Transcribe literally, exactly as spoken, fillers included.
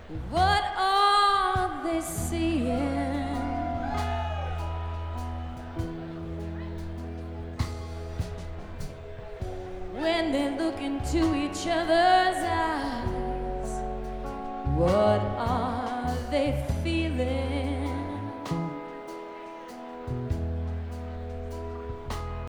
What are they seeing? When they look into each other's eyes, what are they feeling?